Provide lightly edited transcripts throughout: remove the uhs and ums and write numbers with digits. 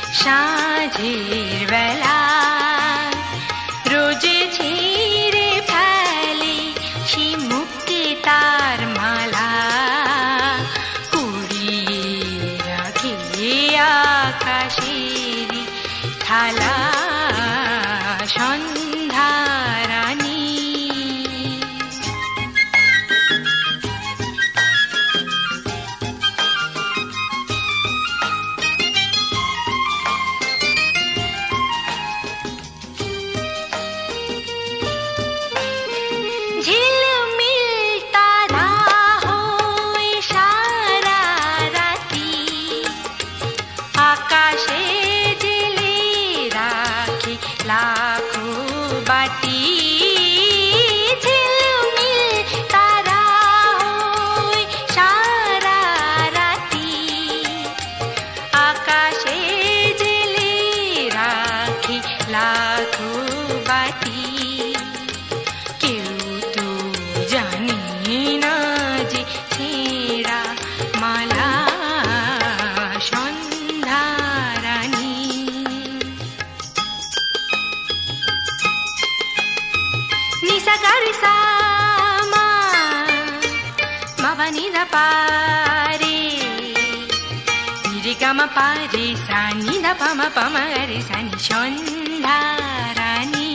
সাঁঝের বেলা রোজ ছিঁড়ে ফেলে সে মুক্তি তার মালা, কুড়িয়ে রাখে আকাশেরই থালা। সন্ধ্যা রানী লাখো বাটি ঝিলমিল তারা হই সারা রাতি, আকাশে জেলে রাখি লাখো বাটি। কেউ তো জানে না যে ছেঁড়া মালা সন্ধ্যা রানী। Nisa garisa ma bani da pare, nire gama pare sa ni da pama pama gare sa ni সন্ধ্যা রানী।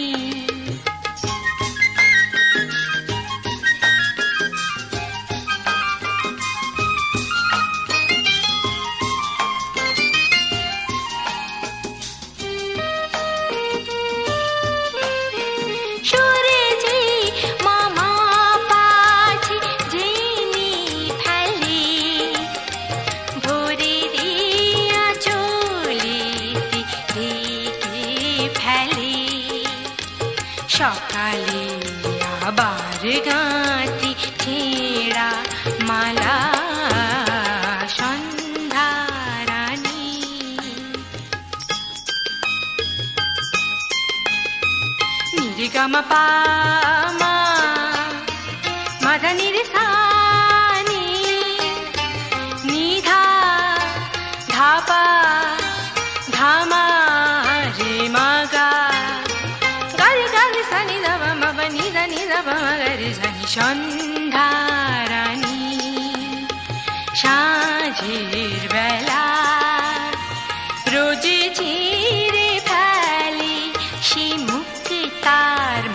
সকালে আবার গাঁথি ছেঁড়া মালা সন্ধ্যা রানী। নির্গমা পামা মাদানির সানি নিধা ধাপা ধামা রে মাগা সন্ধ্যা রানী। সাঁঝের বেলা রোজ ছিঁড়ে ফেলে সে মুক্তি তার